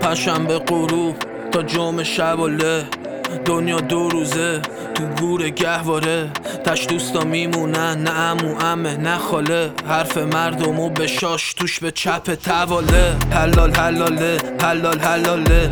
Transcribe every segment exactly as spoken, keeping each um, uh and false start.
پنجشنبه غروب تا جمعه شباله، دنیا دو روزه تو گور گهواره. تش دوستا میمونن، نه عمو عمه نه خاله، حرف مردمو به شاش توش به چپ تواله. حلال حلاله حلال حلاله،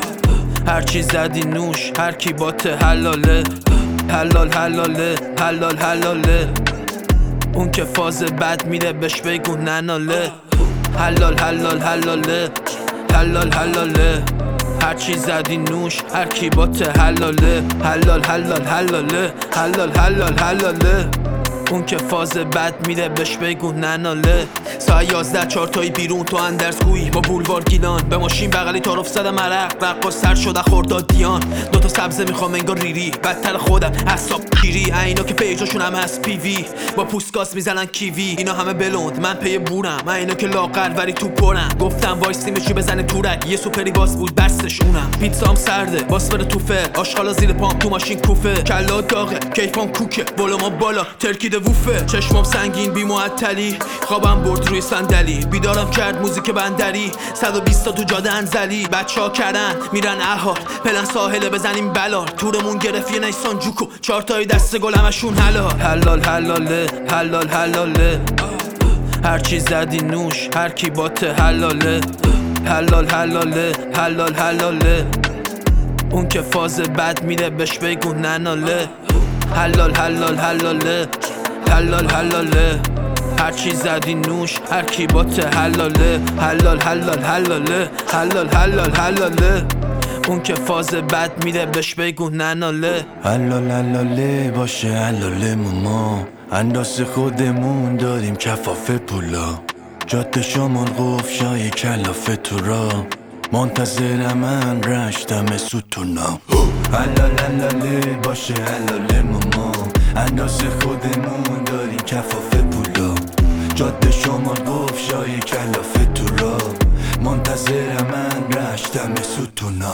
هرچی زدی نوش هر کی باته حلاله. حلال حلاله حلال حلاله، اون که فاز بد میره بهش بگو نناله. حلال حلال حلاله حلال حلاله، هرچی زدی نوش هر کی باته حلاله. حلال حلال حلاله حلال حلال حلاله، اون که فاز بد میره بهش بگو نناله. ساعت یازده چهار تایی بیرون تو اندرزگویی با بولوار گیلان، به ماشین بغلی تعارف زدم عرق رقاص سر شده خورداد دیان. دوتا سبزه میخوام انگار ریری، بدتر خودم حساب گیری. اینا که پیجاشون هم هست پی وی، با پوستگاز میزنن کیوی. اینا همه بلوند من پی بورم، اینا که لاغر ولی تو پرم. گفتم وایسیم چی بزنه تورک، یه سوپری باس بود بستش اونم. پیتزام سرده باس بره توفه، آشغالا زیر پام تو ماشین کوفه. کلا داغه کیفام کوکه، بالا ما بالا ترکیده ووفه. چشمام سنگین بی معطلی، خوابم برد روی صندلی. بیدارم کرد موزیک بندری، صد و بیست تا تو جاده انزلی. بچه‌ها کردن میرن احال، پلن ساحله بزنیم بلار. تورمون گرفت یه نیسان جوکو، چهار تای دست گل همشون حلال. حلال حلاله حلال حلاله، هرچی زدی نوش هر کی باته حلاله. حلال حلاله حلال حلاله، اون که فاز بد میره بهش بگو نناله. حلال حلال حلاله حلال حلاله، هرچی زدی نوش هر کی باته حلاله. حلال حلال حلاله حلال حلال حلاله، اون که فاز بد میره بهش بگو نناله. حلال حلاله باشه حلاله ما، انداز خودمون داریم کفاف پولا. جاده شمال قفشای کلافه تو را، منتظر من رشتم ستونا. حلال حلاله باشه حلاله ما، انداز خودمون داریم کفاف پولا. جاده شمال قفشای کلافه تو را، منتظر من رشتم ستونا.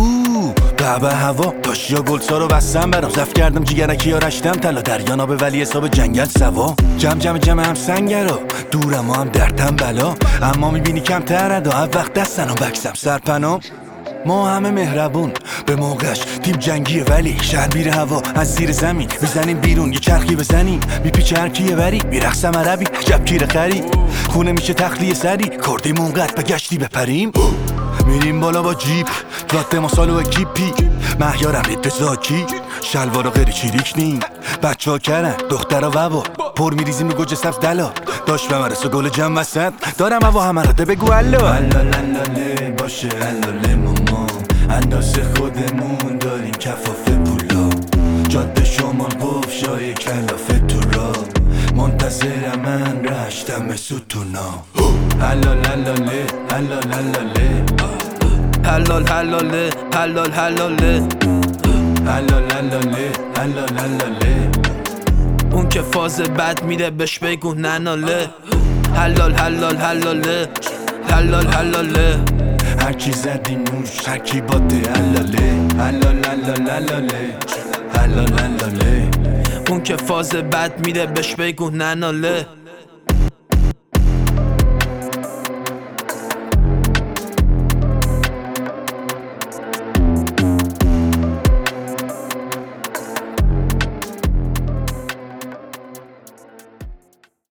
قعبه هوا داشیا گلسا رو بستم برام، زف کردم جیگرکی ها رشتم طلا. دریا به ولی حساب جنگل سوا، جم جم جم هم سنگرا، دورم هم دردم بلا. اما میبینی کم تردا، هر وقت دستن و بکسم سرپنام. ما همه مهربون به موقعش، تیم جنگیه ولی شهر بیره هوا. از زیر زمین بزنیم بیرون یه چرخی بزنیم، میپیچه هر کیه وری میرخصم عربی عجب کیره خری. خونه میشه تخلیه سری، کردیم اونقدر بگشتی بپریم. میریم بالا با جیپ جاده ما سالو اکیپی، مهیارم رید زاکی شلوارا غیری چیریک نیم. بچه ها کرن دخترا ووا، پر میریزیم رو گوجه سبز دلا. داشت به مرس و گل جمع وسط دارم هوا همه را ده بگو الو. حلال حلاله باشه حلاله ماما، انداز خودمون داریم کفاف پولا. جاده شمال قفشای کلافه تو را، منتظر من رشتم ستونا. حلال حلاله حلال حلاله حلال حلاله حلال حلاله، حلال حلاله حلال حلاله، اون که فاز بد میره بهش بگو نناله. حلال حلال حلاله حلال حلاله، هرکی زدی نوش هر کی باته حلاله. حلال حلال حلاله حلال حلاله، اون که فاز بد میره بهش بگو نناله.